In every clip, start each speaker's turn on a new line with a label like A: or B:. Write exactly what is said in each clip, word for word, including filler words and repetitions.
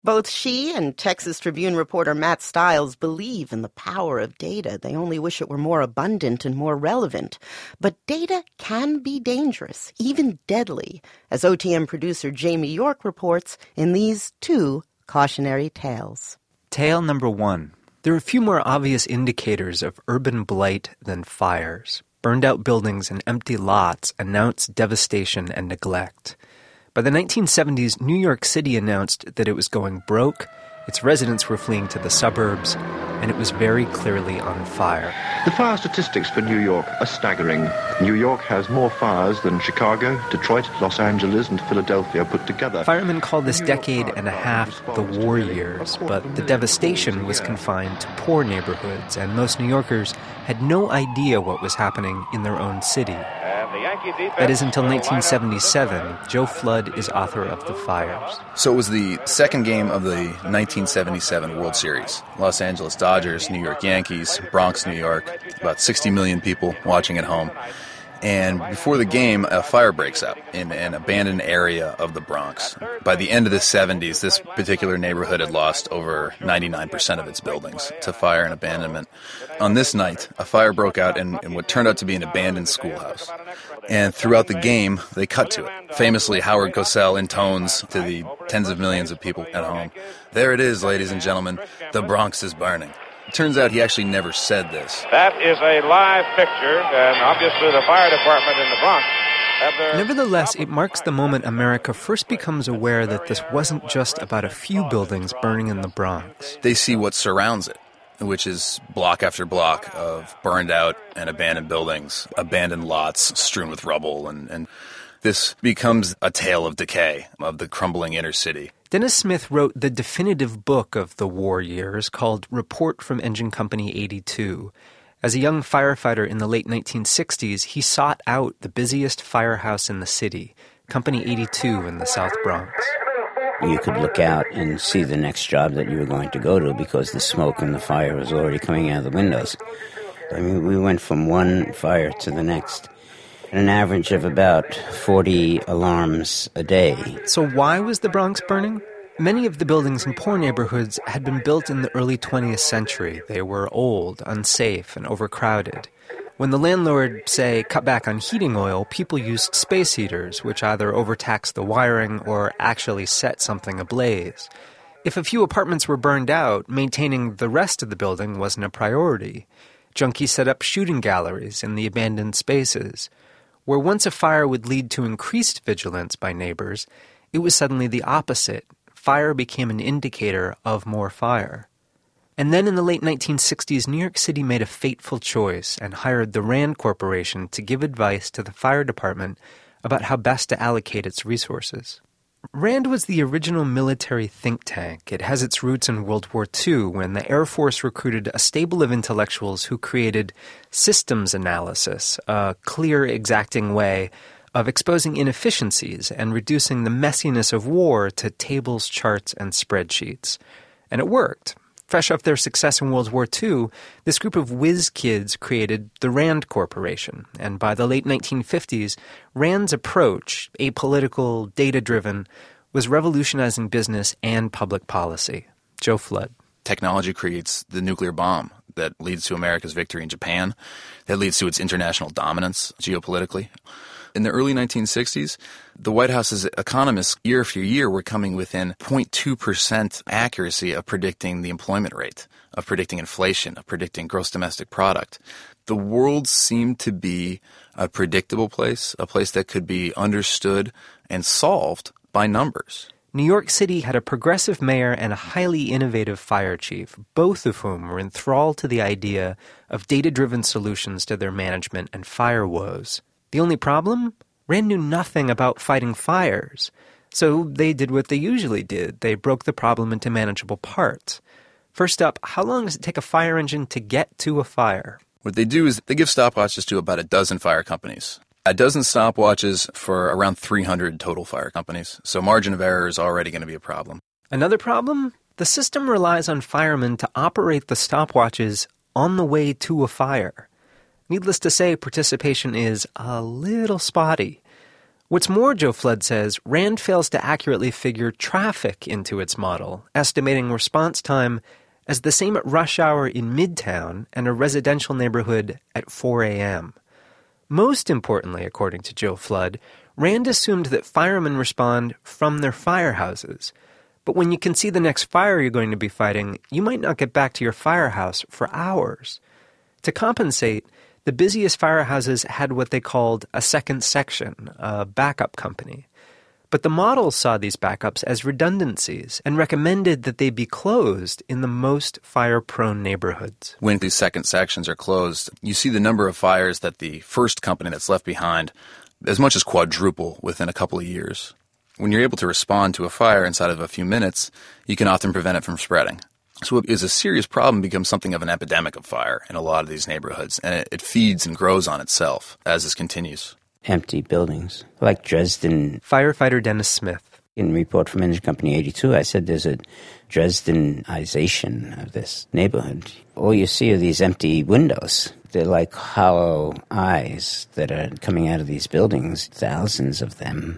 A: Both she and Texas Tribune reporter Matt Stiles believe in the power of data. They only wish it were more abundant and more relevant. But data can be dangerous, even deadly, as O T M producer Jamie York reports in these two cautionary tales.
B: Tale number one. There are a few more obvious indicators of urban blight than fires. Burned-out buildings and empty lots announce devastation and neglect. By the nineteen seventies, New York City announced that it was going broke, its residents were fleeing to the suburbs, and it was very clearly on fire.
C: The fire statistics for New York are staggering. New York has more fires than Chicago, Detroit, Los Angeles, and Philadelphia put together.
B: Firemen call this decade and a half the war years, but the devastation was confined to poor neighborhoods, and most New Yorkers had no idea what was happening in their own city. That is until nineteen seventy-seven. Joe Flood is author of The Fires.
D: So it was the second game of the nineteen seventy-seven World Series. Los Angeles Dodgers, New York Yankees, Bronx, New York. About sixty million people watching at home. And before the game, a fire breaks out in an abandoned area of the Bronx. By the end of the seventies, this particular neighborhood had lost over ninety-nine percent of its buildings to fire and abandonment. On this night, a fire broke out in, in what turned out to be an abandoned schoolhouse. And throughout the game, they cut to it. Famously, Howard Cosell intones to the tens of millions of people at home, "There it is, ladies and gentlemen, the Bronx is burning." It turns out he actually never said this.
E: That is a live picture, and obviously the fire department in the Bronx have their...
B: Nevertheless, it marks the moment America first becomes aware that this wasn't just about a few buildings burning in the Bronx.
D: They see what surrounds it, which is block after block of burned out and abandoned buildings, abandoned lots strewn with rubble, and, and this becomes a tale of decay of the crumbling inner city.
B: Dennis Smith wrote the definitive book of the war years called Report from Engine Company eighty-two. As a young firefighter in the late nineteen sixties, he sought out the busiest firehouse in the city, Company eighty-two in the South Bronx.
F: You could look out and see the next job that you were going to go to because the smoke and the fire was already coming out of the windows. I mean, we went from one fire to the next. An average of about forty alarms a day.
B: So why was the Bronx burning? Many of the buildings in poor neighborhoods had been built in the early twentieth century. They were old, unsafe, and overcrowded. When the landlord, say, cut back on heating oil, people used space heaters, which either overtaxed the wiring or actually set something ablaze. If a few apartments were burned out, maintaining the rest of the building wasn't a priority. Junkies set up shooting galleries in the abandoned spaces. Where once a fire would lead to increased vigilance by neighbors, it was suddenly the opposite. Fire became an indicator of more fire. And then in the late nineteen sixties, New York City made a fateful choice and hired the Rand Corporation to give advice to the fire department about how best to allocate its resources. Rand was the original military think tank. It has its roots in World War Two, when the Air Force recruited a stable of intellectuals who created systems analysis, a clear, exacting way of exposing inefficiencies and reducing the messiness of war to tables, charts, and spreadsheets. And it worked. Fresh off their success in World War Two, this group of whiz kids created the Rand Corporation. And by the late nineteen fifties, Rand's approach, apolitical, data-driven, was revolutionizing business and public policy. Joe Flood.
D: Technology creates the nuclear bomb that leads to America's victory in Japan, that leads to its international dominance geopolitically. In the early nineteen sixties, the White House's economists, year after year, were coming within zero point two percent accuracy of predicting the employment rate, of predicting inflation, of predicting gross domestic product. The world seemed to be a predictable place, a place that could be understood and solved by numbers.
B: New York City had a progressive mayor and a highly innovative fire chief, both of whom were enthralled to the idea of data-driven solutions to their management and fire woes. The only problem? Rand knew nothing about fighting fires. So they did what they usually did. They broke the problem into manageable parts. First up, how long does it take a fire engine to get to a fire?
D: What they do is they give stopwatches to about a dozen fire companies. A dozen stopwatches for around three hundred total fire companies. So margin of error is already going to be a problem.
B: Another problem? The system relies on firemen to operate the stopwatches on the way to a fire. Needless to say, participation is a little spotty. What's more, Joe Flood says, Rand fails to accurately figure traffic into its model, estimating response time as the same at rush hour in Midtown and a residential neighborhood at four a.m. Most importantly, according to Joe Flood, Rand assumed that firemen respond from their firehouses. But when you can see the next fire you're going to be fighting, you might not get back to your firehouse for hours. To compensate, the busiest firehouses had what they called a second section, a backup company. But the model saw these backups as redundancies and recommended that they be closed in the most fire-prone neighborhoods.
D: When these second sections are closed, you see the number of fires that the first company that's left behind as much as quadruple within a couple of years. When you're able to respond to a fire inside of a few minutes, you can often prevent it from spreading. So what is a serious problem becomes something of an epidemic of fire in a lot of these neighborhoods, and it, it feeds and grows on itself as this continues.
F: Empty buildings, like Dresden.
B: Firefighter Dennis Smith.
F: In Report from Energy Company eighty-two, I said there's a Dresdenization of this neighborhood. All you see are these empty windows. They're like hollow eyes that are coming out of these buildings, thousands of them.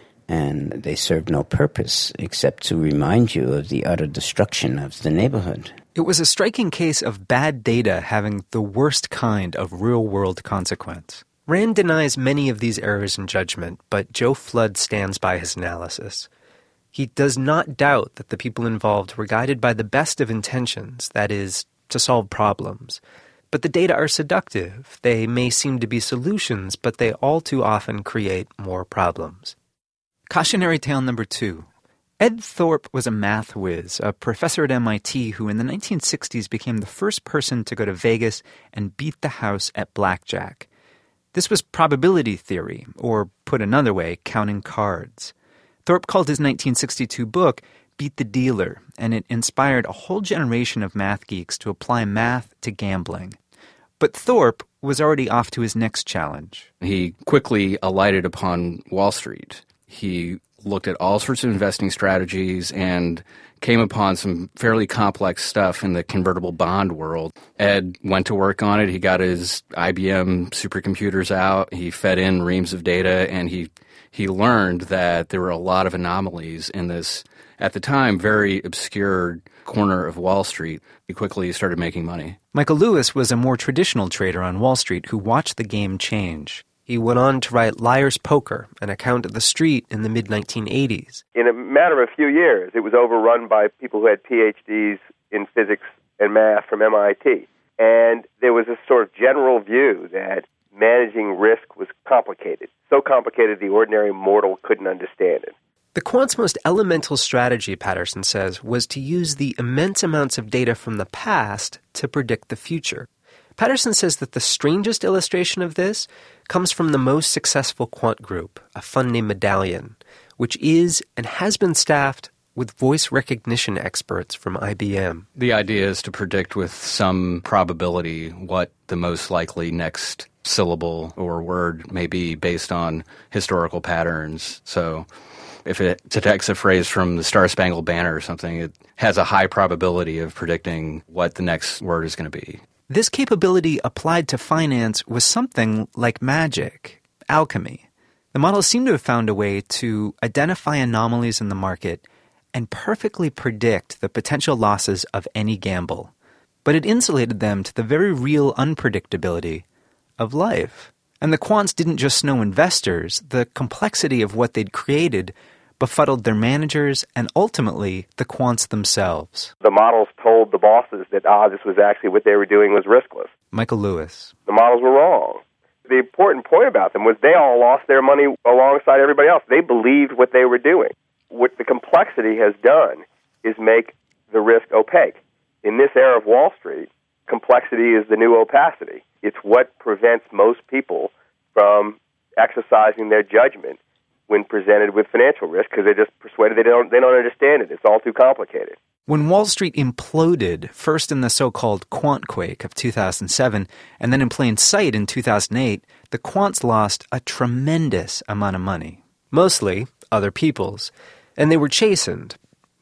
F: And they serve no purpose except to remind you of the utter destruction of the neighborhood.
B: It was a striking case of bad data having the worst kind of real-world consequence. Rand denies many of these errors in judgment, but Joe Flood stands by his analysis. He does not doubt that the people involved were guided by the best of intentions, that is, to solve problems. But the data are seductive. They may seem to be solutions, but they all too often create more problems. Cautionary tale number two. Ed Thorpe was a math whiz, a professor at M I T who in the nineteen sixties became the first person to go to Vegas and beat the house at blackjack. This was probability theory, or put another way, counting cards. Thorpe called his nineteen sixty-two book Beat the Dealer, and it inspired a whole generation of math geeks to apply math to gambling. But Thorpe was already off to his next challenge.
G: He quickly alighted upon Wall Street. He looked at all sorts of investing strategies and came upon some fairly complex stuff in the convertible bond world. Ed went to work on it. He got his I B M supercomputers out. He fed in reams of data, and he he learned that there were a lot of anomalies in this, at the time, very obscure corner of Wall Street. He quickly started making money.
B: Michael Lewis was a more traditional trader on Wall Street who watched the game change. He went on to write Liar's Poker, an account of the street in the mid nineteen eighties.
H: In a matter of a few years, it was overrun by people who had P H Ds in physics and math from M I T. And there was a sort of general view that managing risk was complicated, so complicated the ordinary mortal couldn't understand it.
B: The quant's most elemental strategy, Patterson says, was to use the immense amounts of data from the past to predict the future. Patterson says that the strangest illustration of this comes from the most successful quant group, a fund named Medallion, which is and has been staffed with voice recognition experts from I B M.
G: The idea is to predict with some probability what the most likely next syllable or word may be based on historical patterns. So if it detects a phrase from the Star-Spangled Banner or something, it has a high probability of predicting what the next word is going to be.
B: This capability applied to finance was something like magic, alchemy. The models seem to have found a way to identify anomalies in the market and perfectly predict the potential losses of any gamble. But it insulated them to the very real unpredictability of life. And the quants didn't just know investors. The complexity of what they'd created befuddled their managers and ultimately the quants themselves.
H: The models told the bosses that, ah, this was actually what they were doing was riskless.
B: Michael Lewis.
H: The models were wrong. The important point about them was they all lost their money alongside everybody else. They believed what they were doing. What the complexity has done is make the risk opaque. In this era of Wall Street, complexity is the new opacity. It's what prevents most people from exercising their judgment when presented with financial risk, because they're just persuaded they don't they don't understand it. It's all too complicated.
B: When Wall Street imploded, first in the so-called quant quake of two thousand seven, and then in plain sight in two thousand eight, the quants lost a tremendous amount of money. Mostly other people's. And they were chastened.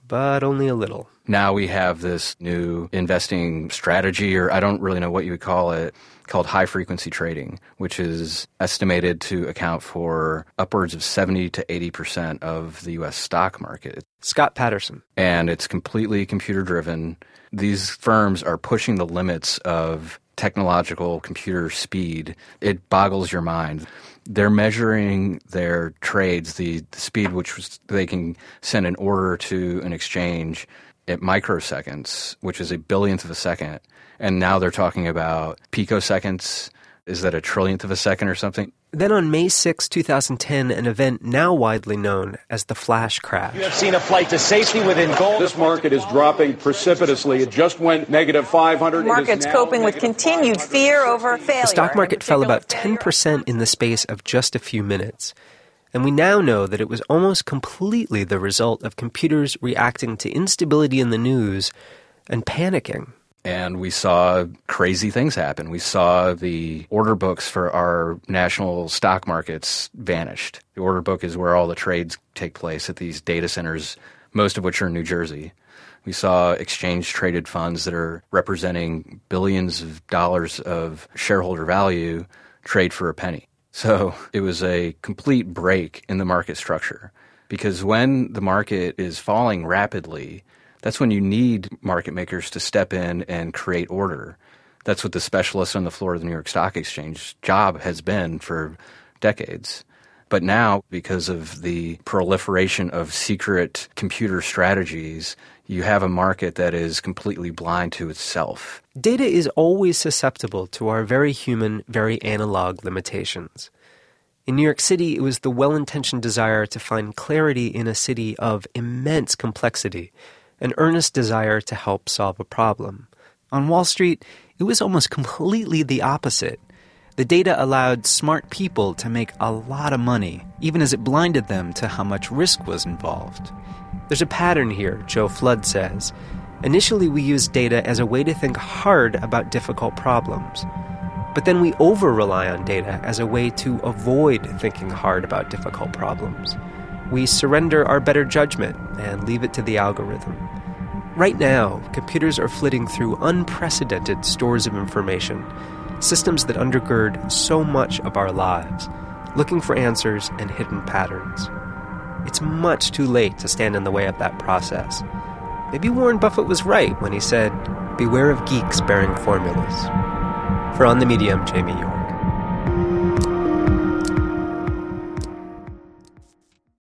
B: but only a little.
G: Now we have this new investing strategy, or I don't really know what you would call it, called high-frequency trading, which is estimated to account for upwards of seventy to eighty percent of the U S stock market.
B: Scott Patterson.
G: And it's completely computer-driven. These firms are pushing the limits of technological computer speed. It boggles your mind. They're measuring their trades, the, the speed which was, they can send an order to an exchange at microseconds, which is a billionth of a second. And now they're talking about picoseconds. Is that a trillionth of a second or something?
B: Then on May sixth, twenty ten, an event now widely known as the flash crash.
I: You have seen a flight to safety within gold.
J: This market is dropping precipitously. It just went negative five hundred.
K: Markets coping with continued fear over failure.
B: The stock market fell about ten percent in the space of just a few minutes. And we now know that it was almost completely the result of computers reacting to instability in the news and panicking.
G: And we saw crazy things happen. We saw the order books for our national stock markets vanished. The order book is where all the trades take place at these data centers, most of which are in New Jersey. We saw exchange-traded funds that are representing billions of dollars of shareholder value trade for a penny. So it was a complete break in the market structure, because when the market is falling rapidly, that's when you need market makers to step in and create order. That's what the specialists on the floor of the New York Stock Exchange job has been for decades. But now, because of the proliferation of secret computer strategies, you have a market that is completely blind to itself.
B: Data is always susceptible to our very human, very analog limitations. In New York City, it was the well-intentioned desire to find clarity in a city of immense complexity, an earnest desire to help solve a problem. On Wall Street, it was almost completely the opposite. The data allowed smart people to make a lot of money, even as it blinded them to how much risk was involved. There's a pattern here, Joe Flood says. Initially, we used data as a way to think hard about difficult problems. But then we over-rely on data as a way to avoid thinking hard about difficult problems. We surrender our better judgment and leave it to the algorithm. Right now, computers are flitting through unprecedented stores of information, systems that undergird so much of our lives, looking for answers and hidden patterns. It's much too late to stand in the way of that process. Maybe Warren Buffett was right when he said, "Beware of geeks bearing formulas." For On the Media, I'm Jamie York.